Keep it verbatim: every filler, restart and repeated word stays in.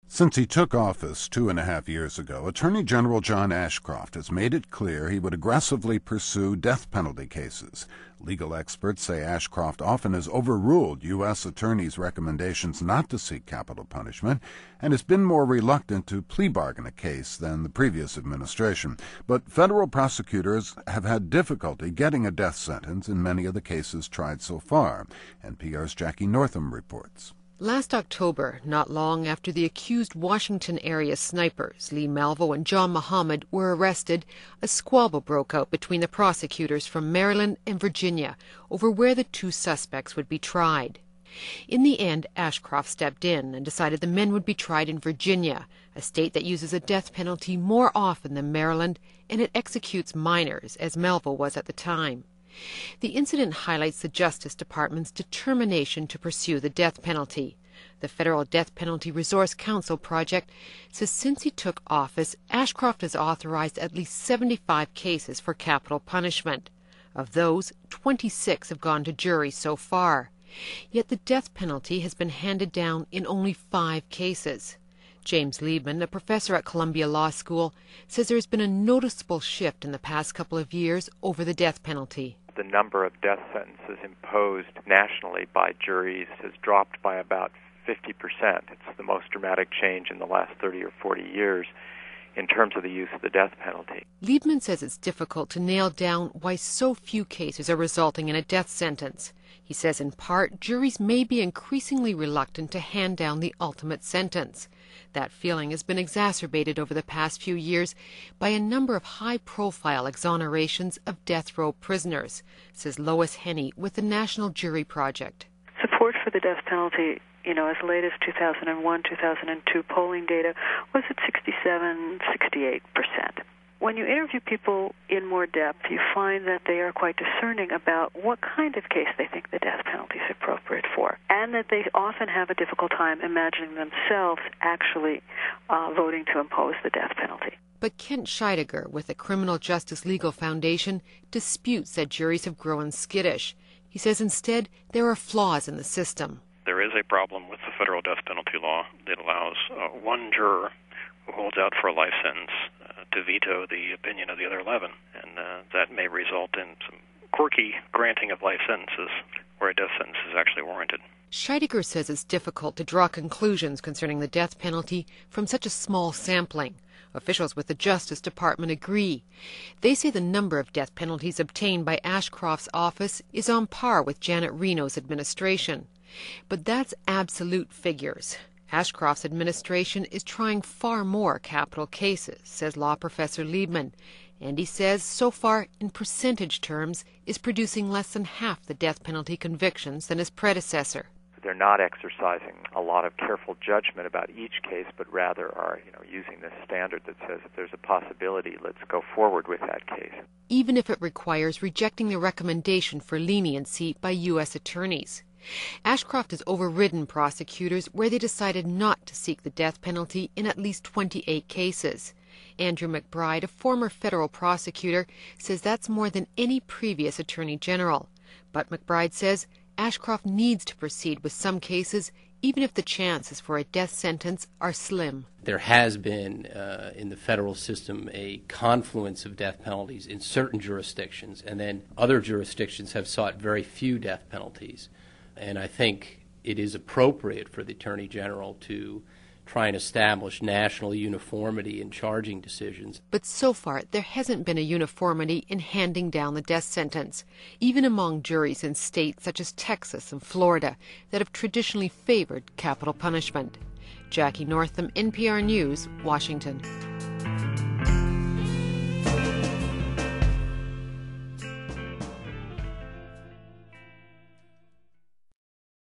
Since he took office two and a half years ago, Attorney General John Ashcroft has made it clear he would aggressively pursue death penalty cases. Legal experts say Ashcroft often has overruled U S attorneys' recommendations not to seek capital punishment and has been more reluctant to plea bargain a case than the previous administration. But federal prosecutors have had difficulty getting a death sentence in many of the cases tried so far. N P R's Jackie Northam reports. Last October, not long after the accused Washington-area snipers Lee Malvo and John Muhammad were arrested, a squabble broke out between the prosecutors from Maryland and Virginia over where the two suspects would be tried. In the end, Ashcroft stepped in and decided the men would be tried in Virginia, a state that uses a death penalty more often than Maryland, and it executes minors, as Malvo was at the time. The incident highlights the Justice Department's determination to pursue the death penalty. The Federal Death Penalty Resource Council project says since he took office, Ashcroft has authorized at least seventy-five cases for capital punishment. Of those, twenty-six have gone to jury so far. Yet the death penalty has been handed down in only five cases. James Liebman, a professor at Columbia Law School, says there has been a noticeable shift in the past couple of years over the death penalty. The number of death sentences imposed nationally by juries has dropped by about fifty percent. It's the most dramatic change in the last thirty or forty years in terms of the use of the death penalty. Liebman says it's difficult to nail down why so few cases are resulting in a death sentence. He says in part, juries may be increasingly reluctant to hand down the ultimate sentence. That feeling has been exacerbated over the past few years by a number of high-profile exonerations of death row prisoners, says Lois Henney with the National Jury Project. Support for the death penalty, you know, as late as two thousand one, two thousand two polling data was at sixty-seven, sixty-eight percent. When you interview people in more depth, you find that they are quite discerning about what kind of case they think the death penalty is appropriate for, and that they often have a difficult time imagining themselves actually uh, voting to impose the death penalty. But Kent Scheidegger with the Criminal Justice Legal Foundation disputes that juries have grown skittish. He says instead there are flaws in the system. There is a problem with the federal death penalty law that allows uh, one juror who holds out for a life sentence uh, to veto the opinion of the other eleven, and uh, that may result in some quirky granting of life sentences where a death sentence is actually warranted. Scheidegger says it's difficult to draw conclusions concerning the death penalty from such a small sampling. Officials with the Justice Department agree. They say the number of death penalties obtained by Ashcroft's office is on par with Janet Reno's administration. But that's absolute figures. Ashcroft's administration is trying far more capital cases, says law professor Liebman, and he says so far, in percentage terms, is producing less than half the death penalty convictions than his predecessor. They're not exercising a lot of careful judgment about each case, but rather are, you know, using this standard that says if there's a possibility, let's go forward with that case. Even if it requires rejecting the recommendation for leniency by U S attorneys. Ashcroft has overridden prosecutors where they decided not to seek the death penalty in at least twenty-eight cases. Andrew McBride, a former federal prosecutor, says that's more than any previous attorney general. But McBride says Ashcroft needs to proceed with some cases, even if the chances for a death sentence are slim. There has been, uh, in the federal system, a confluence of death penalties in certain jurisdictions, and then other jurisdictions have sought very few death penalties. And I think it is appropriate for the Attorney General to try and establish national uniformity in charging decisions. But so far, there hasn't been a uniformity in handing down the death sentence, even among juries in states such as Texas and Florida that have traditionally favored capital punishment. Jackie Northam, N P R News, Washington.